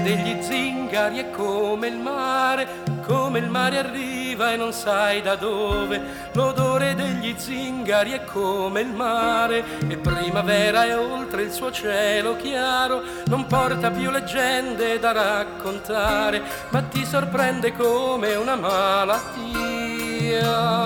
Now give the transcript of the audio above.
degli zingari è come il mare arriva e non sai da dove. L'odore degli zingari è come il mare, e primavera è oltre il suo cielo chiaro. Non porta più leggende da raccontare, ma ti sorprende come una malattia.